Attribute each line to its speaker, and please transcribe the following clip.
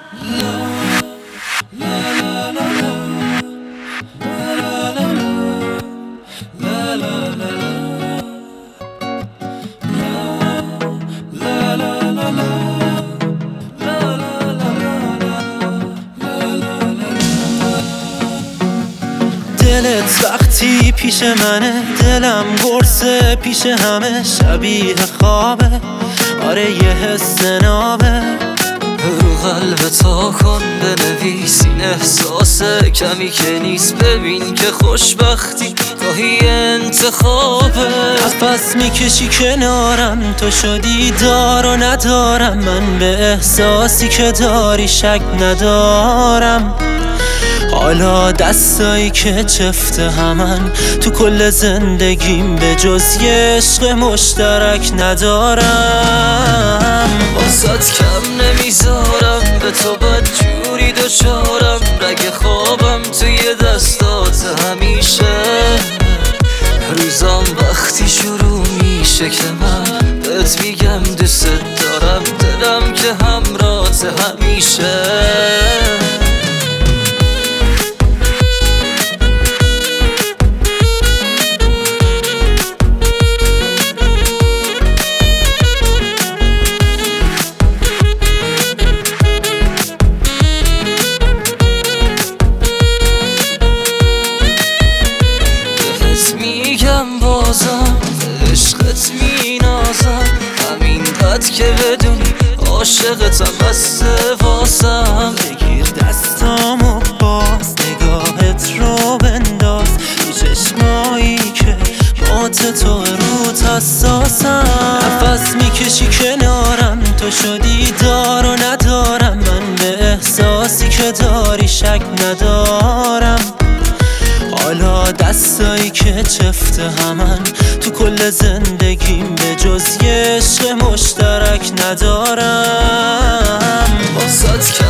Speaker 1: دلت وقتی پیش منه، دلم قرصه پیش همه، شبیه خوابه، آره یه حس نابه.
Speaker 2: رو قلب تا کن بنویس این احساسه، کمی که نیست ببین که خوشبختی گاهی انتخابه.
Speaker 1: نفس میکشی کنارم، تو شدی دار و ندارم، من به احساسی که داری شک ندارم. حالا دستایی که چفت همن تو کل زندگیم، به جز یه عشق مشترک ندارم.
Speaker 2: واسات کم نمیذارم، به تو بد جوری دچارم، رگ خوابم توی دستات همیشه. روزام وقتی شروع میشه که من بهت میگم دوست دارم، دلم که همراهت همیشه. میگم بازم عشقت مینازم، همین قد که بدونی عاشقتم بسته واسم.
Speaker 1: بگیر دستامو باز، نگاهت رو بنداز تو چشمایی که مات تو روت حساسم. نفس میکشی کنارم، تو شدی دار و ندارم، من به احساسی که داری شک ندارم. حالا دستایی که چفت همن تو کل زندگیم، به جز یه عشق مشترک ندارم.
Speaker 2: واسات